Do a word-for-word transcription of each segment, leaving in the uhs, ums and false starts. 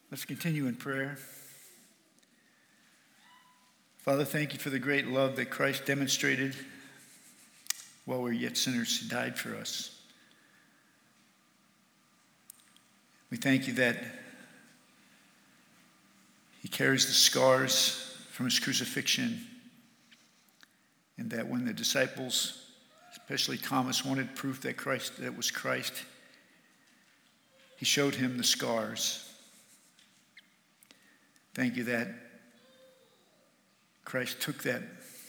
Let's continue in prayer. Father, thank you for the great love that Christ demonstrated while we were yet sinners. He died for us. We thank you that he carries the scars from his crucifixion, and that when the disciples, especially Thomas, wanted proof that Christ, that it was Christ, he showed him the scars. Thank you that Christ took that,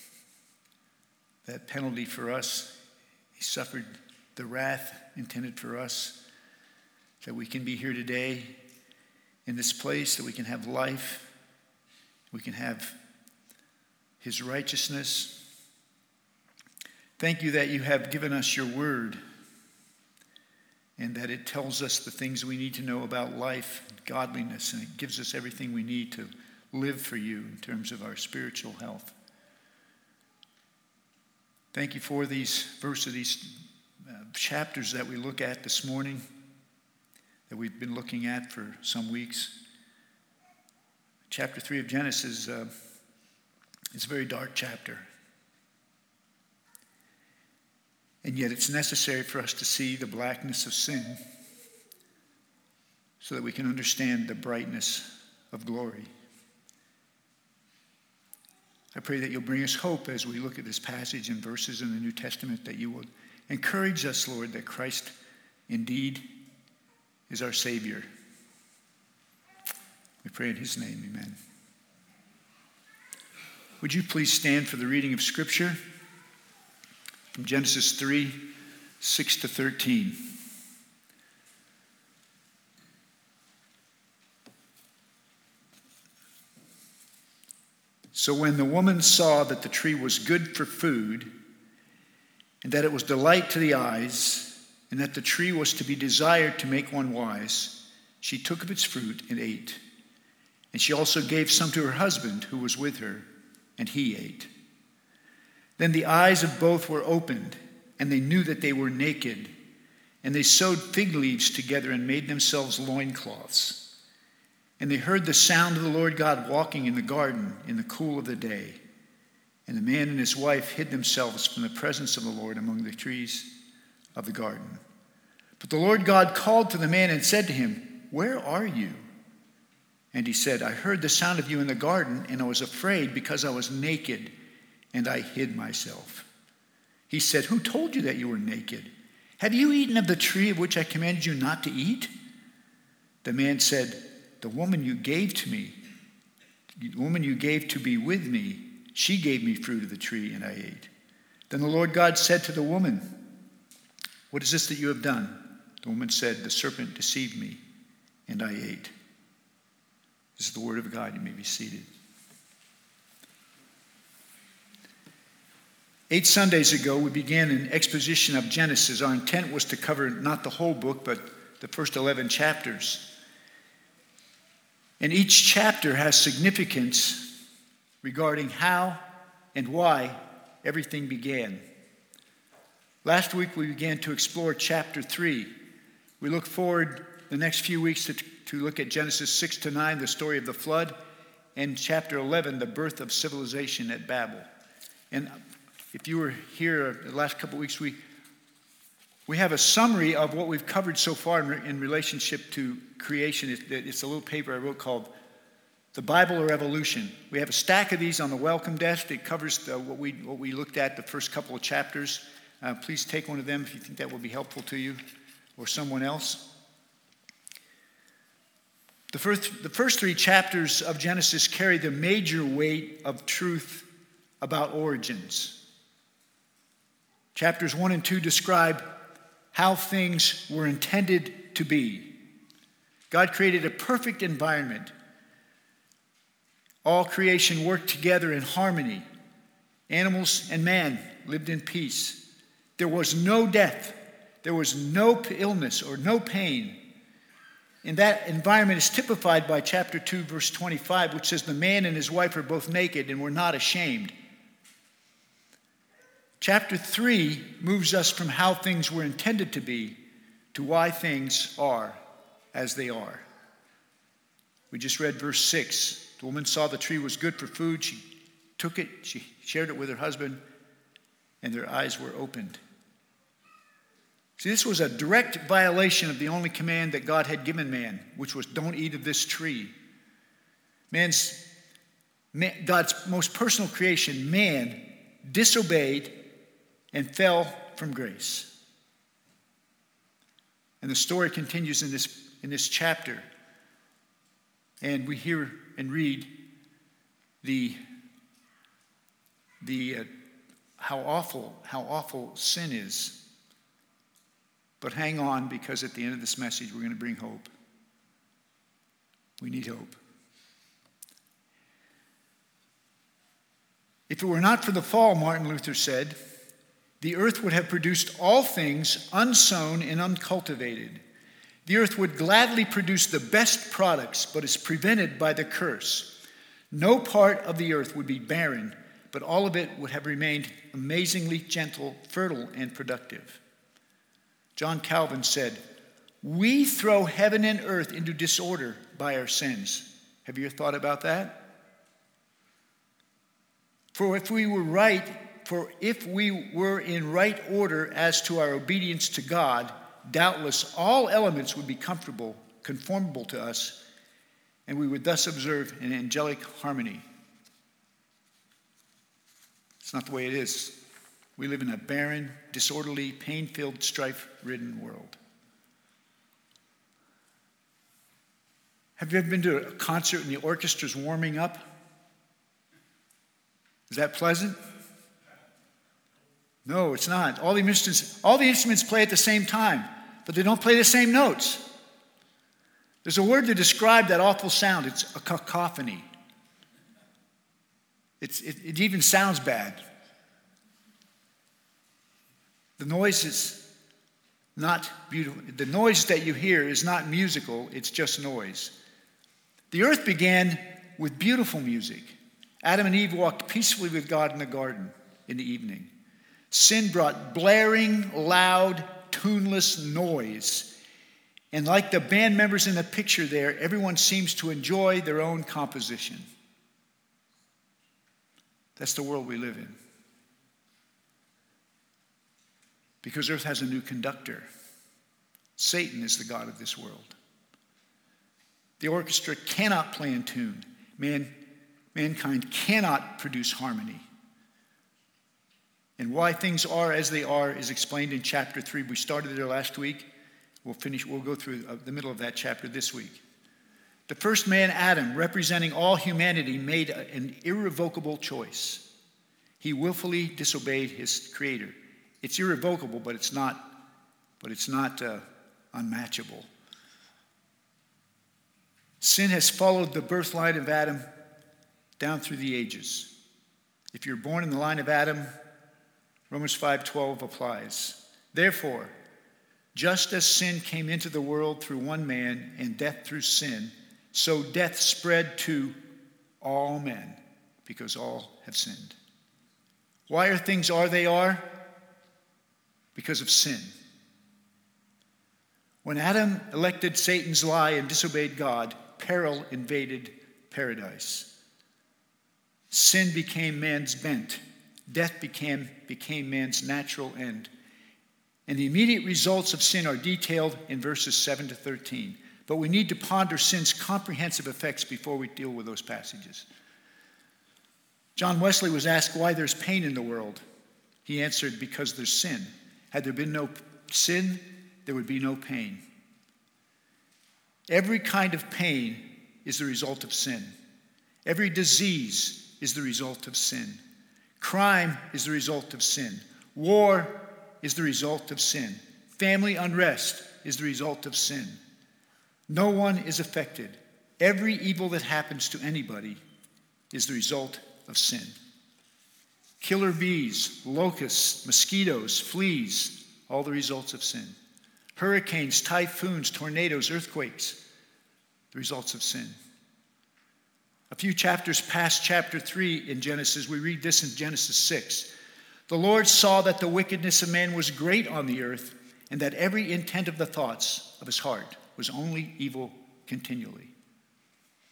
that penalty for us. He suffered the wrath intended for us, that we can be here today in this place, that we can have life, we can have his righteousness. Thank you that you have given us your word, and that it tells us the things we need to know about life and godliness, and it gives us everything we need to live for you in terms of our spiritual health. Thank you for these verses, these uh, chapters that we look at this morning, that we've been looking at for some weeks. Chapter three of Genesis uh, is a very dark chapter. And yet it's necessary for us to see the blackness of sin so that we can understand the brightness of glory. I pray that you'll bring us hope as we look at this passage and verses in the New Testament, that you will encourage us, Lord, that Christ indeed is our Savior. We pray in his name, amen. Would you please stand for the reading of Scripture? From Genesis three, six to thirteen. So when the woman saw that the tree was good for food, and that it was delight to the eyes, and that the tree was to be desired to make one wise, she took of its fruit and ate. And she also gave some to her husband who was with her, and he ate. Then the eyes of both were opened, and they knew that they were naked. And they sewed fig leaves together and made themselves loincloths. And they heard the sound of the Lord God walking in the garden in the cool of the day. And the man and his wife hid themselves from the presence of the Lord among the trees of the garden. But the Lord God called to the man and said to him, "Where are you?" And he said, "I heard the sound of you in the garden, and I was afraid because I was naked, and I hid myself." He said, "Who told you that you were naked? Have you eaten of the tree of which I commanded you not to eat?" The man said, "The woman you gave to me, the woman you gave to be with me, she gave me fruit of the tree, and I ate." Then the Lord God said to the woman, "What is this that you have done?" The woman said, "The serpent deceived me, and I ate." This is the word of God. You may be seated. Eight Sundays ago, we began an exposition of Genesis. Our intent was to cover not the whole book, but the first eleven chapters. And each chapter has significance regarding how and why everything began. Last week, we began to explore chapter three. We look forward the next few weeks to, to look at Genesis six to nine, the story of the flood, and chapter eleven, the birth of civilization at Babel. And if you were here the last couple of weeks, we we have a summary of what we've covered so far in, in relationship to creation. It, it's a little paper I wrote called The Bible or Evolution. We have a stack of these on the welcome desk. It covers the, what we what we looked at the first couple of chapters. Uh, please take one of them if you think that will be helpful to you or someone else. The first, the first three chapters of Genesis carry the major weight of truth about origins. Chapters one and two describe how things were intended to be. God created a perfect environment. All creation worked together in harmony. Animals and man lived in peace. There was no death. There was no illness or no pain. And that environment is typified by chapter two, verse twenty-five, which says, "The man and his wife are both naked and were not ashamed." Chapter three moves us from how things were intended to be to why things are as they are. We just read verse six. The woman saw the tree was good for food. She took it, she shared it with her husband, and their eyes were opened. See, this was a direct violation of the only command that God had given man, which was don't eat of this tree. Man's, man, God's most personal creation, man, disobeyed and fell from grace. And the story continues in this, in this chapter. And we hear and read the, the uh, how awful, how awful sin is. But hang on, because at the end of this message, we're going to bring hope. We need hope. If it were not for the fall, Martin Luther said, the earth would have produced all things unsown and uncultivated. The earth would gladly produce the best products, but is prevented by the curse. No part of the earth would be barren, but all of it would have remained amazingly gentle, fertile, and productive. John Calvin said, we throw heaven and earth into disorder by our sins. Have you ever thought about that? For if we were right, for if we were in right order as to our obedience to God, doubtless all elements would be comfortable, conformable to us, and we would thus observe an angelic harmony. It's not the way it is. We live in a barren, disorderly, pain-filled, strife-ridden world. Have you ever been to a concert and the orchestra's warming up? Is that pleasant? No, it's not. All the instruments, all the instruments play at the same time, but they don't play the same notes. There's a word to describe that awful sound. It's a cacophony. It's, it, it even sounds bad. The noise is not beautiful. The noise that you hear is not musical, it's just noise. The earth began with beautiful music. Adam and Eve walked peacefully with God in the garden in the evening. Sin brought blaring, loud, tuneless noise. And like the band members in the picture there, everyone seems to enjoy their own composition. That's the world we live in. Because earth has a new conductor. Satan is the god of this world. The orchestra cannot play in tune. Man, mankind cannot produce harmony. And why things are as they are is explained in chapter three. We started there last week. We'll finish, we'll go through the middle of that chapter this week. The first man, Adam, representing all humanity, made an irrevocable choice. He willfully disobeyed his creator. It's irrevocable, but it's not, but it's not uh, unmatchable. Sin has followed the birth line of Adam down through the ages. If you're born in the line of Adam, Romans five twelve applies. Therefore, just as sin came into the world through one man and death through sin, so death spread to all men because all have sinned. Why are things are they are? Because of sin. When Adam elected Satan's lie and disobeyed God, peril invaded paradise. Sin became man's bent. Death became, became man's natural end. And the immediate results of sin are detailed in verses seven to thirteen. But we need to ponder sin's comprehensive effects before we deal with those passages. John Wesley was asked why there's pain in the world. He answered, because there's sin. Had there been no sin, there would be no pain. Every kind of pain is the result of sin. Every disease is the result of sin. Crime is the result of sin. War is the result of sin. Family unrest is the result of sin. No one is affected. Every evil that happens to anybody is the result of sin. Killer bees, locusts, mosquitoes, fleas, all the results of sin. Hurricanes, typhoons, tornadoes, earthquakes, the results of sin. A few chapters past chapter three in Genesis, we read this in Genesis six. The Lord saw that the wickedness of man was great on the earth, and that every intent of the thoughts of his heart was only evil continually.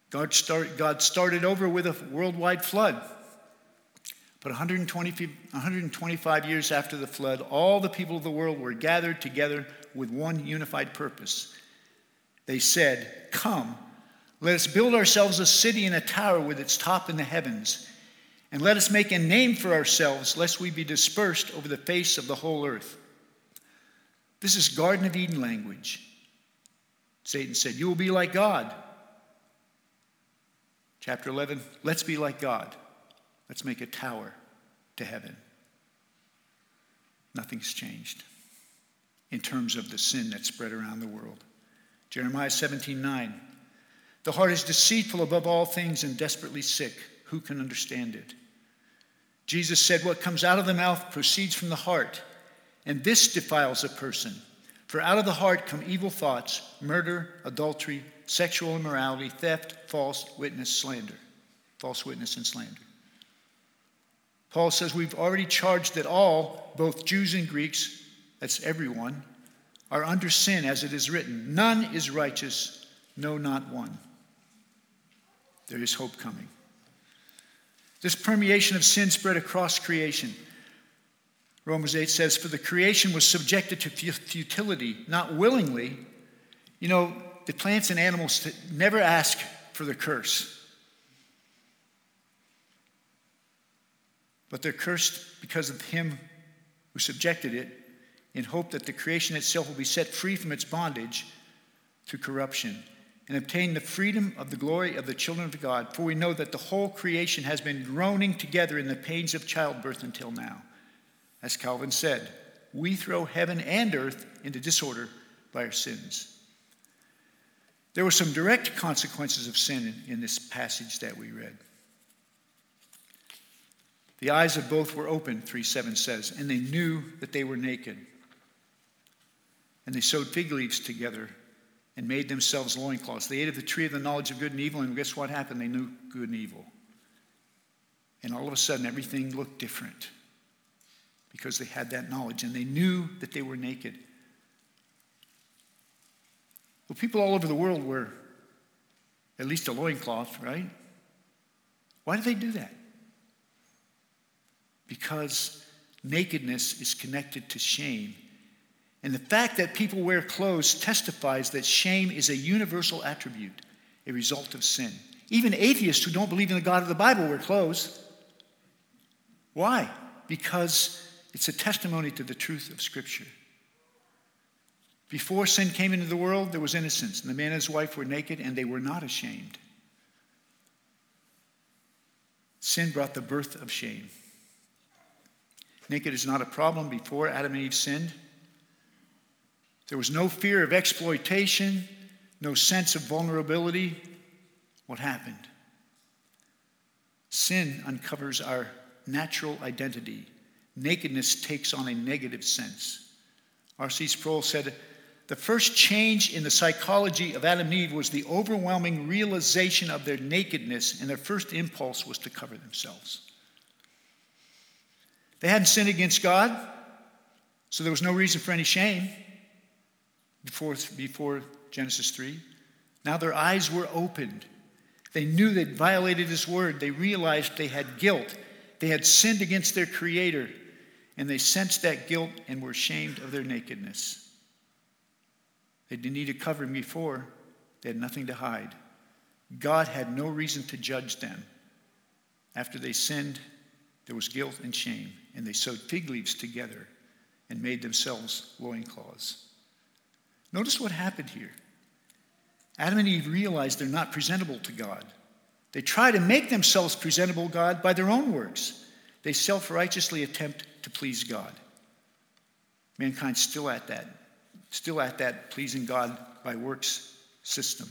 God, start, God started over with a worldwide flood. But one hundred twenty, one hundred twenty-five years after the flood, all the people of the world were gathered together with one unified purpose. They said, "Come, let us build ourselves a city and a tower with its top in the heavens, and let us make a name for ourselves, lest we be dispersed over the face of the whole earth." This is Garden of Eden language. Satan said, "You will be like God." Chapter eleven, let's be like God. Let's make a tower to heaven. Nothing's changed in terms of the sin that spread around the world. Jeremiah seventeen nine. The heart is deceitful above all things and desperately sick. Who can understand it? Jesus said, what comes out of the mouth proceeds from the heart, and this defiles a person. For out of the heart come evil thoughts, murder, adultery, sexual immorality, theft, false witness, slander. False witness and slander. Paul says we've already charged that all, both Jews and Greeks, that's everyone, are under sin, as it is written, none is righteous, no, not one. There is hope coming. This permeation of sin spread across creation. Romans eight says, for the creation was subjected to futility, not willingly. You know, the plants and animals never ask for the curse. But they're cursed because of him who subjected it, in hope that the creation itself will be set free from its bondage to corruption and obtain the freedom of the glory of the children of God. For we know that the whole creation has been groaning together in the pains of childbirth until now. As Calvin said, we throw heaven and earth into disorder by our sins. There were some direct consequences of sin in, in this passage that we read. The eyes of both were opened, three seven says, and they knew that they were naked. And they sewed fig leaves together and made themselves loincloths. They ate of the tree of the knowledge of good and evil, and guess what happened? They knew good and evil. And all of a sudden, everything looked different because they had that knowledge, and they knew that they were naked. Well, people all over the world wear at least a loincloth, right? Why do they do that? Because nakedness is connected to shame. And the fact that people wear clothes testifies that shame is a universal attribute, a result of sin. Even atheists who don't believe in the God of the Bible wear clothes. Why? Because it's a testimony to the truth of Scripture. Before sin came into the world, there was innocence, and the man and his wife were naked, and they were not ashamed. Sin brought the birth of shame. Naked is not a problem. Before Adam and Eve sinned, there was no fear of exploitation, no sense of vulnerability. What happened? Sin uncovers our natural identity. Nakedness takes on a negative sense. R C Sproul said, the first change in the psychology of Adam and Eve was the overwhelming realization of their nakedness, and their first impulse was to cover themselves. They hadn't sinned against God, so there was no reason for any shame before, before Genesis three. Now their eyes were opened. They knew they'd violated his word. They realized they had guilt. They had sinned against their Creator, and they sensed that guilt and were ashamed of their nakedness. They didn't need a covering before. They had nothing to hide. God had no reason to judge them. After they sinned, there was guilt and shame, and they sewed fig leaves together and made themselves loincloths. Notice what happened here. Adam and Eve realized they're not presentable to God. They try to make themselves presentable to God by their own works. They self-righteously attempt to please God. Mankind's still at that, still at that pleasing God by works system.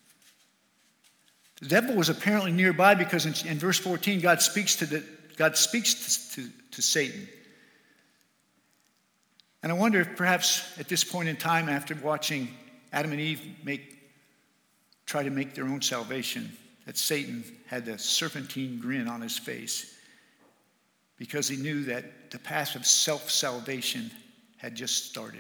The devil was apparently nearby because in, in verse fourteen, God speaks to the God speaks to, to, to Satan. And I wonder if perhaps at this point in time, after watching Adam and Eve make, try to make their own salvation, that Satan had a serpentine grin on his face because he knew that the path of self-salvation had just started.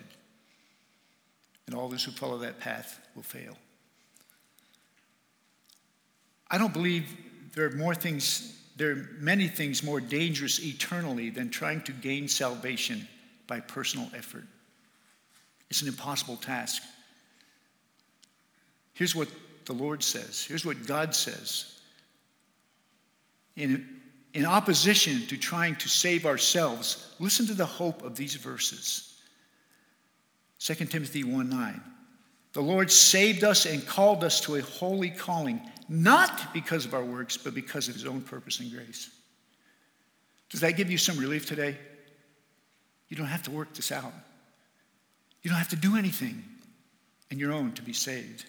And all those who follow that path will fail. I don't believe there are more things, there are many things more dangerous eternally than trying to gain salvation by personal effort. It's an impossible task. Here's what the Lord says. Here's what God says. In, in opposition to trying to save ourselves, listen to the hope of these verses. Second Timothy one nine. The Lord saved us and called us to a holy calling, not because of our works, but because of his own purpose and grace. Does that give you some relief today? You don't have to work this out. You don't have to do anything in your own to be saved.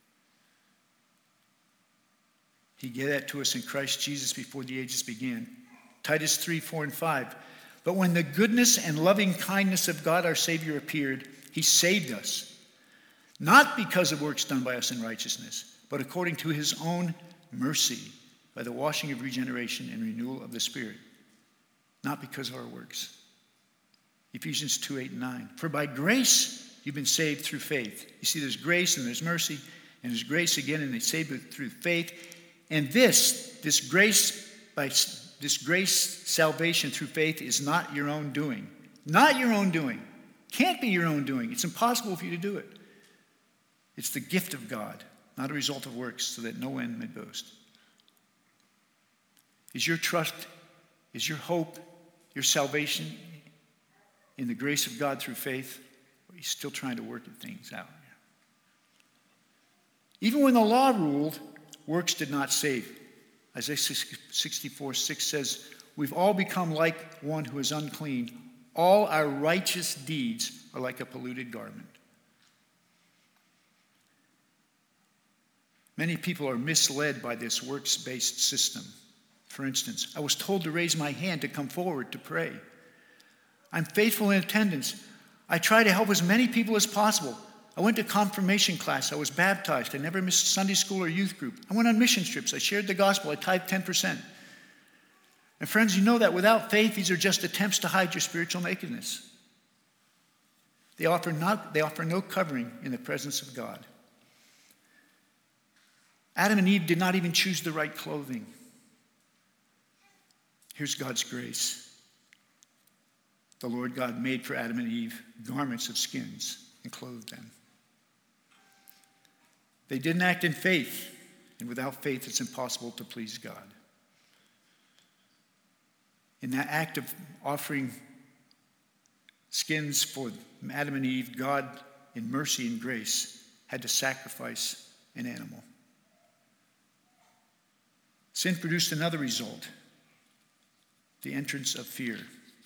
He gave that to us in Christ Jesus before the ages began. Titus three, four, and five. But when the goodness and loving kindness of God our Savior appeared, he saved us, not because of works done by us in righteousness, but according to his own mercy, by the washing of regeneration and renewal of the Spirit, not because of our works. Ephesians two, eight, and nine. For by grace you've been saved through faith. You see, there's grace and there's mercy, and there's grace again, and they saved it through faith. And this, this grace, by this grace salvation through faith is not your own doing. Not your own doing. Can't be your own doing. It's impossible for you to do it. It's the gift of God, not a result of works, so that no one may boast. Is your trust, is your hope, your salvation in the grace of God through faith? Or are you still trying to work things out? Even when the law ruled, works did not save. Isaiah sixty-four, six says, we've all become like one who is unclean. All our righteous deeds are like a polluted garment. Many people are misled by this works-based system. For instance, I was told to raise my hand to come forward to pray. I'm faithful in attendance. I try to help as many people as possible. I went to confirmation class. I was baptized. I never missed Sunday school or youth group. I went on mission trips. I shared the gospel. I tithed ten percent. And friends, you know that without faith, these are just attempts to hide your spiritual nakedness. They offer, not, they offer no covering in the presence of God. Adam and Eve did not even choose the right clothing. Here's God's grace. The Lord God made for Adam and Eve garments of skins and clothed them. They didn't act in faith, and without faith it's impossible to please God. In that act of offering skins for Adam and Eve, God, in mercy and grace, had to sacrifice an animal. Sin produced another result, the entrance of fear.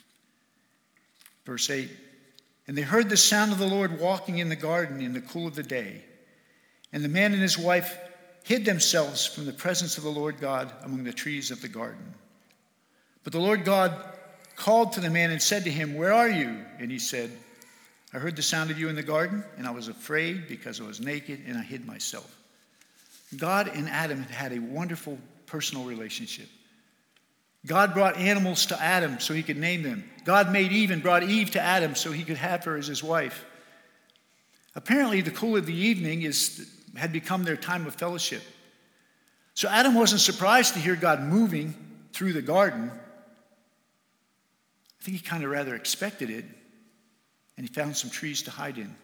Verse eight, and they heard the sound of the Lord walking in the garden in the cool of the day. And the man and his wife hid themselves from the presence of the Lord God among the trees of the garden. But the Lord God called to the man and said to him, where are you? And he said, I heard the sound of you in the garden, and I was afraid because I was naked, and I hid myself. God and Adam had had a wonderful personal relationship. God brought animals to Adam so he could name them. God made Eve and brought Eve to Adam so he could have her as his wife. Apparently, the cool of the evening is, had become their time of fellowship. So Adam wasn't surprised to hear God moving through the garden. I think he kind of rather expected it, and he found some trees to hide in.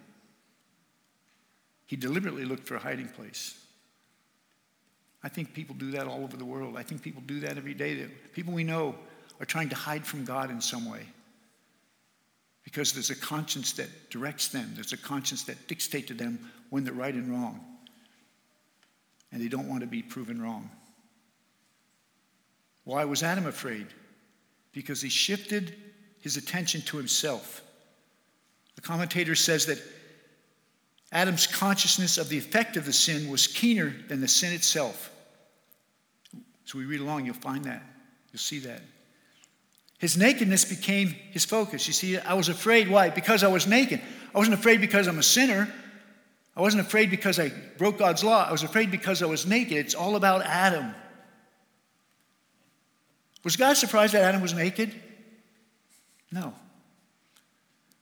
He deliberately looked for a hiding place. I think people do that all over the world. I think people do that every day. People we know are trying to hide from God in some way because there's a conscience that directs them. There's a conscience that dictates to them when they're right and wrong, and they don't want to be proven wrong. Why was Adam afraid? Because he shifted his attention to himself. The commentator says that Adam's consciousness of the effect of the sin was keener than the sin itself. So we read along, you'll find that. You'll see that. His nakedness became his focus. You see, I was afraid. Why? Because I was naked. I wasn't afraid because I'm a sinner. I wasn't afraid because I broke God's law. I was afraid because I was naked. It's all about Adam. Was God surprised that Adam was naked? No.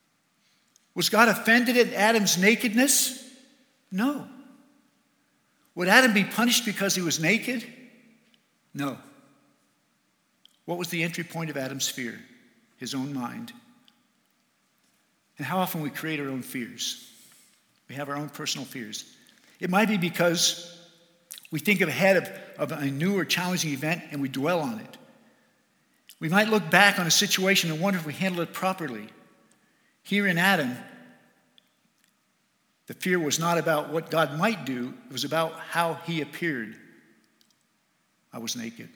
Was God offended at Adam's nakedness? No. Would Adam be punished because he was naked? No. What was the entry point of Adam's fear? His own mind. And how often we create our own fears. We have our own personal fears. It might be because we think ahead of, of a new or challenging event and we dwell on it. We might look back on a situation and wonder if we handled it properly. Here in Adam, the fear was not about what God might do. It was about how he appeared. I was naked.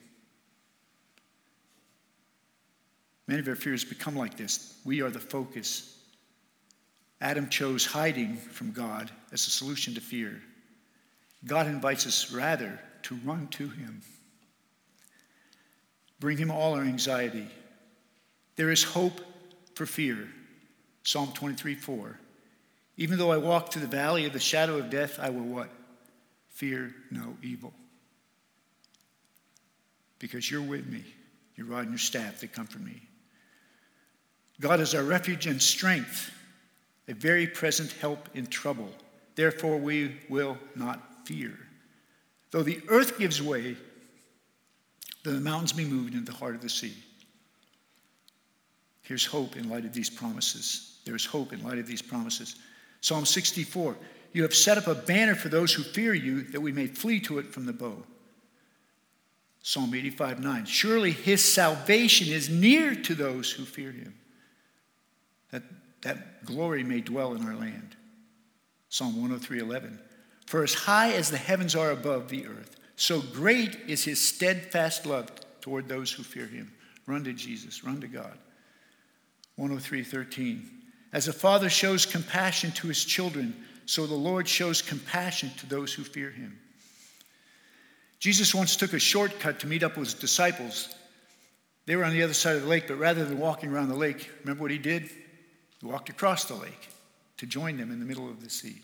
Many of our fears become like this. We are the focus. Adam chose hiding from God as a solution to fear. God invites us rather to run to him. Bring him all our anxiety. There is hope for fear. Psalm twenty-three, four. Even though I walk through the valley of the shadow of death, I will what? Fear no evil. Because you're with me. Your rod and your staff, they comfort me. God is our refuge and strength, a very present help in trouble. Therefore we will not fear. Though the earth gives way, though the mountains be moved into the heart of the sea. Here's hope in light of these promises. There's hope in light of these promises. Psalm sixty-four, you have set up a banner for those who fear you, that we may flee to it from the bow. Psalm eighty-five, nine, surely his salvation is near to those who fear him, that, that glory may dwell in our land. Psalm one oh three, eleven, for as high as the heavens are above the earth, so great is his steadfast love toward those who fear him. Run to Jesus, run to God. one oh three, thirteen, as a father shows compassion to his children, so the Lord shows compassion to those who fear him. Jesus once took a shortcut to meet up with his disciples. They were on the other side of the lake, but rather than walking around the lake, remember what he did? He walked across the lake to join them in the middle of the sea.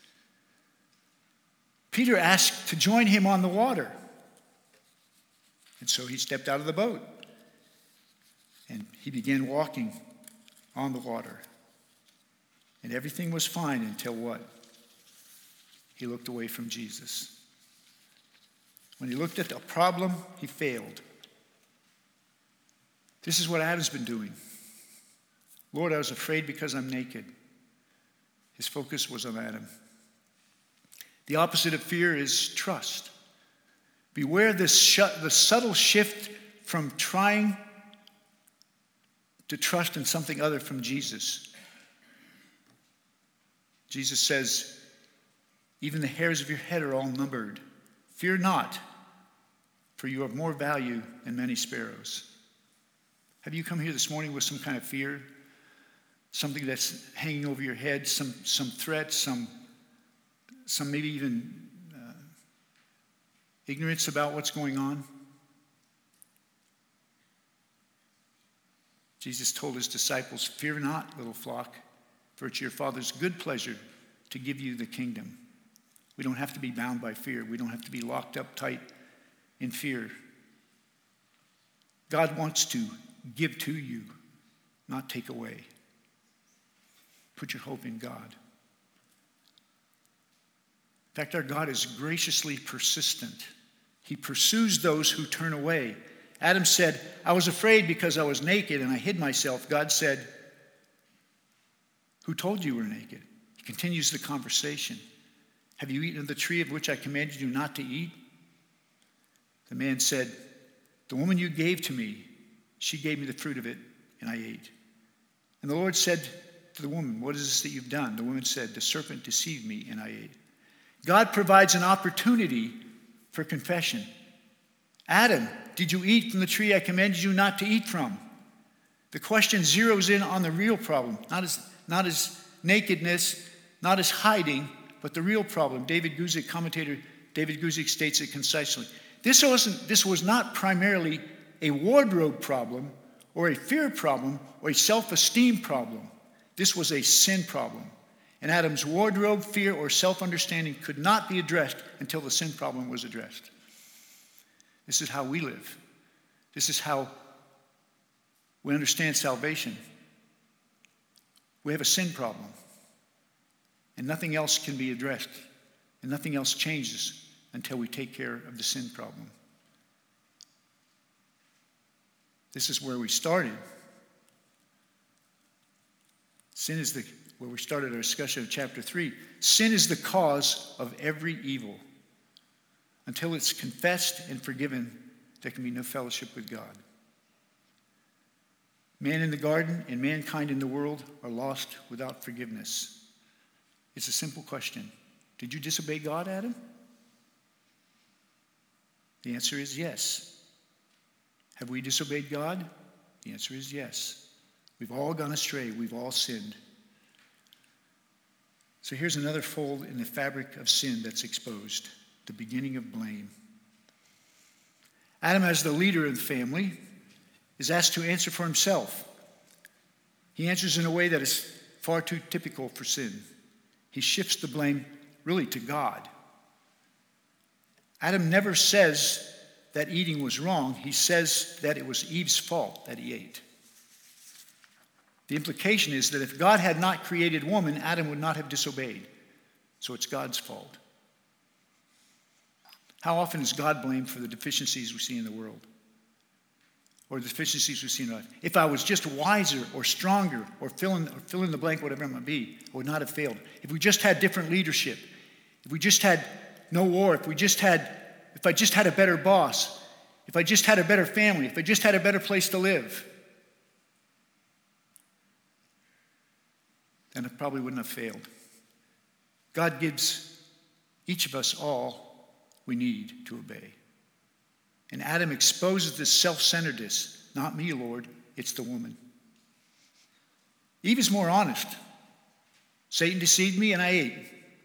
Peter asked to join him on the water. And so he stepped out of the boat. And he began walking on the water. And everything was fine until what? He looked away from Jesus. When he looked at the problem, he failed. This is what Adam's been doing. Lord, I was afraid because I'm naked. His focus was on Adam. The opposite of fear is trust. Beware this sh- the subtle shift from trying to trust in something other from Jesus. Jesus says, even the hairs of your head are all numbered. Fear not, for you have more value than many sparrows. Have you come here this morning with some kind of fear? Something that's hanging over your head, some, some threat, some, some maybe even uh, ignorance about what's going on? Jesus told his disciples, fear not, little flock, for it's your Father's good pleasure to give you the kingdom. We don't have to be bound by fear. We don't have to be locked up tight in fear. God wants to give to you, not take away. Put your hope in God. In fact, our God is graciously persistent. He pursues those who turn away. Adam said, I was afraid because I was naked and I hid myself. God said, who told you you were naked? He continues the conversation. Have you eaten of the tree of which I commanded you not to eat? The man said, the woman you gave to me, she gave me the fruit of it, and I ate. And the Lord said to the woman, what is this that you've done? The woman said, the serpent deceived me, and I ate. God provides an opportunity for confession. Adam, did you eat from the tree I commanded you not to eat from? The question zeroes in on the real problem, not as, not as nakedness, not as hiding, but the real problem. David Guzik, commentator David Guzik, states it concisely. This wasn't, this was not primarily a wardrobe problem or a fear problem or a self-esteem problem. This was a sin problem. And Adam's wardrobe, fear, or self-understanding could not be addressed until the sin problem was addressed. This is how we live. This is how we understand salvation. We have a sin problem. And nothing else can be addressed. And nothing else changes until we take care of the sin problem. This is where we started. Sin is the, where we started our discussion of chapter three. Sin is the cause of every evil. Until it's confessed and forgiven, there can be no fellowship with God. Man in the garden and mankind in the world are lost without forgiveness. It's a simple question. Did you disobey God, Adam? The answer is yes. Have we disobeyed God? The answer is yes. We've all gone astray. We've all sinned. So here's another fold in the fabric of sin that's exposed, the beginning of blame. Adam, as the leader of the family, is asked to answer for himself. He answers in a way that is far too typical for sin. He shifts the blame really to God. Adam never says that eating was wrong. He says that it was Eve's fault that he ate. The implication is that if God had not created woman, Adam would not have disobeyed. So it's God's fault. How often is God blamed for the deficiencies we see in the world? Or the deficiencies we see in life? If I was just wiser or stronger or fill in, or fill in the blank, whatever it might be, I would not have failed. If we just had different leadership, if we just had no war, if we just had, if I just had a better boss, if I just had a better family, if I just had a better place to live, then I probably wouldn't have failed. God gives each of us all we need to obey. And Adam exposes this self-centeredness. Not me, Lord, it's the woman. Eve is more honest. Satan deceived me and I ate.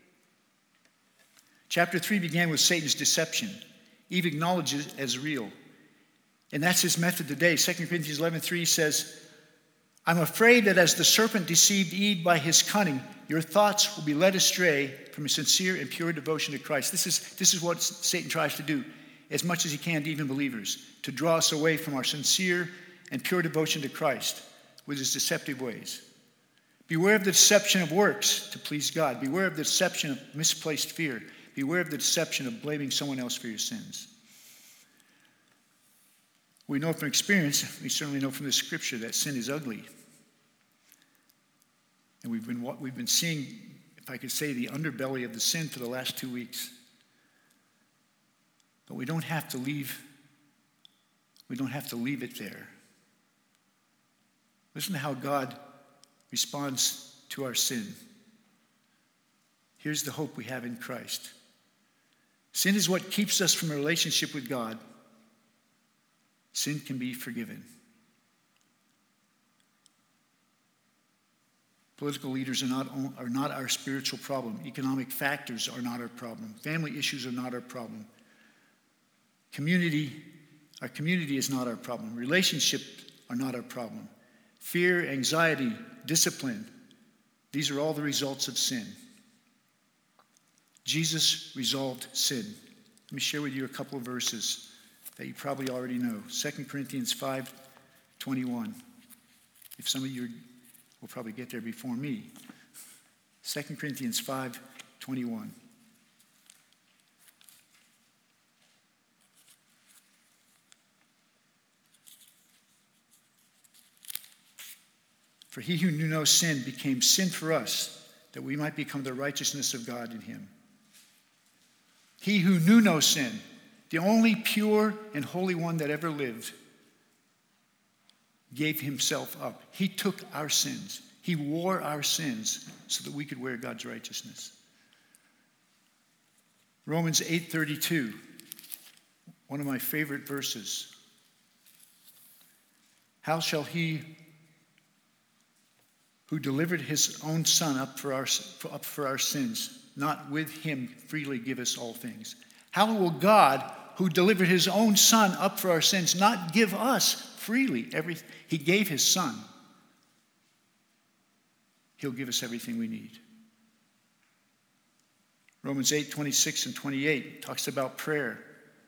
Chapter three began with Satan's deception. Eve acknowledges it as real. And that's his method today. Second Corinthians eleven three says, I'm afraid that as the serpent deceived Eve by his cunning, your thoughts will be led astray from a sincere and pure devotion to Christ. This is, this is what Satan tries to do as much as he can to even believers, to draw us away from our sincere and pure devotion to Christ with his deceptive ways. Beware of the deception of works to please God. Beware of the deception of misplaced fear. Beware of the deception of blaming someone else for your sins. We know from experience, we certainly know from the scripture, that sin is ugly. And we've been, we've been seeing, if I could say, the underbelly of the sin for the last two weeks. But we don't have to leave, we don't have to leave it there. Listen to how God responds to our sin. Here's the hope we have in Christ. Sin is what keeps us from a relationship with God. Sin can be forgiven. Political leaders are not, are not our spiritual problem. Economic factors are not our problem. Family issues are not our problem. Community, our community is not our problem. Relationships are not our problem. Fear, anxiety, discipline, these are all the results of sin. Jesus resolved sin. Let me share with you a couple of verses that you probably already know. Second Corinthians five twenty-one. If some of you will probably get there before me. Second Corinthians five twenty-one. For he who knew no sin became sin for us, that we might become the righteousness of God in him. He who knew no sin, the only pure and holy one that ever lived, gave himself up. He took our sins. He wore our sins so that we could wear God's righteousness. Romans eight thirty-two, one of my favorite verses. How shall he who delivered his own son up for our, up for our sins, not with him freely give us all things? How will God, who delivered his own son up for our sins, not give us freely everything? He gave his son. He'll give us everything we need. Romans eight twenty-six and twenty-eight talks about prayer.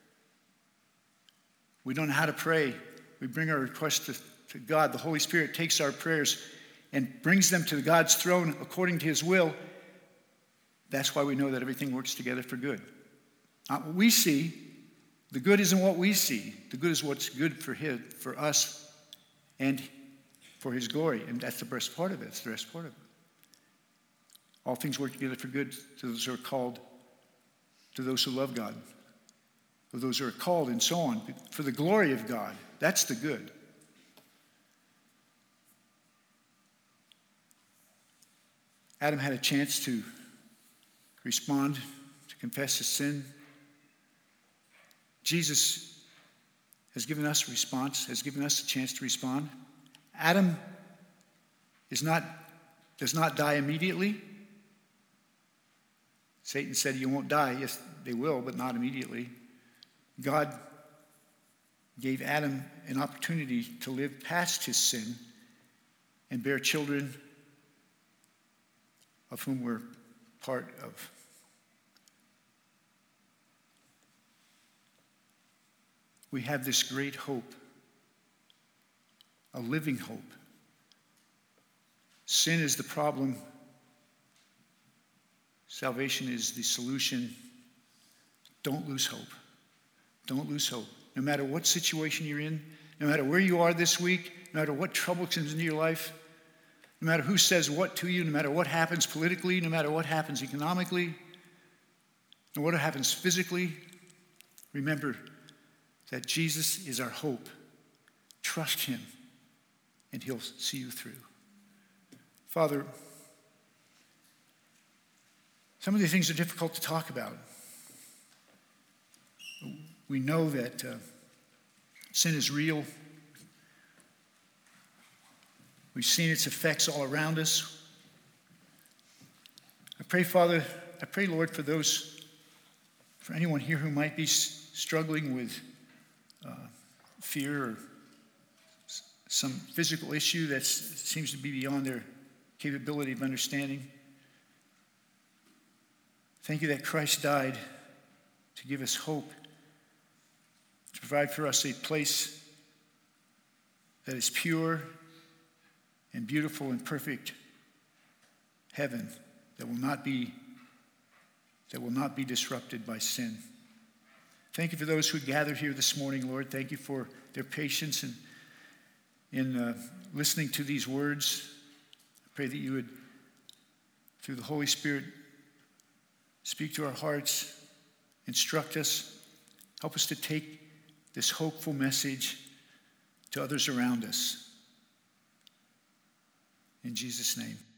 We don't know how to pray. We bring our requests to, to God. The Holy Spirit takes our prayers and brings them to God's throne according to his will. That's why we know that everything works together for good. Not what we see. The good isn't what we see. The good is what's good for his, for us and for his glory. And that's the best part of it. It's the best part of it. All things work together for good to those who are called, to those who love God, to those who are called, and so on, for the glory of God. That's the good. Adam had a chance to respond, to confess his sin. Jesus has given us a response, has given us a chance to respond. Adam is not, does not die immediately. Satan said, you won't die. Yes, they will, but not immediately. God gave Adam an opportunity to live past his sin and bear children of whom we're part of. We have this great hope, a living hope. Sin is the problem. Salvation is the solution. Don't lose hope. Don't lose hope. No matter what situation you're in, no matter where you are this week, no matter what trouble comes into your life, no matter who says what to you, no matter what happens politically, no matter what happens economically, no matter what happens physically, remember that Jesus is our hope. Trust him, and he'll see you through. Father, some of these things are difficult to talk about. We know that uh, sin is real. We've seen its effects all around us. I pray, Father, I pray, Lord, for those, for anyone here who might be s- struggling with uh, fear or s- some physical issue that seems to be beyond their capability of understanding. Thank you that Christ died to give us hope, to provide for us a place that is pure and beautiful and perfect heaven that will not be that will not be disrupted by sin. Thank you for those who gathered here this morning, Lord. Thank you for their patience in, in uh, listening to these words. I pray that you would, through the Holy Spirit, speak to our hearts, instruct us, help us to take this hopeful message to others around us. In Jesus' name.